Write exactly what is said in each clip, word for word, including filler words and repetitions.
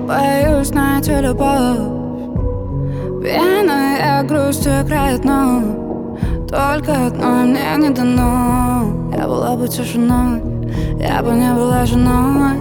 боюсь найти любовь. Пьяная грусть играет, но только одно мне не дано. Я была бы тишиной, я бы не была женой.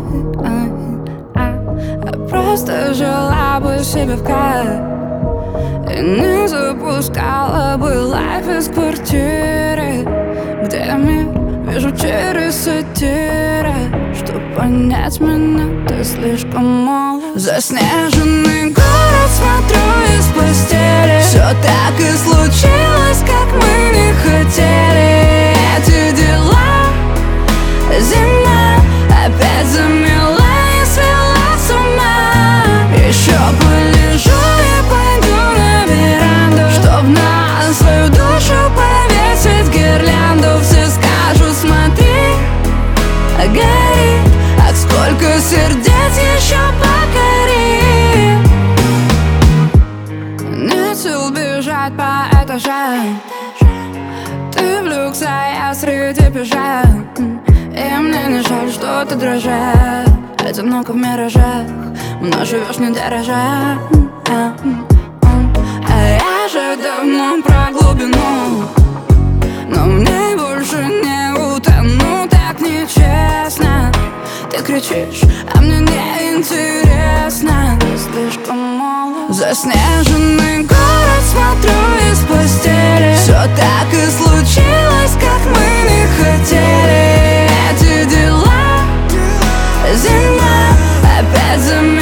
Я просто жила бы себе в кайф и не запускала бы лайф из квартиры, где я мир вижу через сатиры. Чтоб понять меня, ты слишком молод. Заснеженный город смотрю из постели. Все так и случилось, как мы не хотели. Эти дела, зима опять замела и свела с ума. Еще полежу и пойду на веранду, чтоб на свою душу повесить гирлянду. Все скажут: смотри, горит, а сколько сердец еще покори. Нет сил бежать по этажам, ты в люксе, а я среди пижам. И мне не жаль, что ты дрожишь. Одиноко в миражах, мной живешь не дорожа. А я же давно про глубину, но мне больше не утону. Так нечестно, ты кричишь, а мне не интересно. Ты слишком молод. Заснеженный город смотрю из постели. Все так и случилось, как мы не хотели. Эти дела, зима опять замела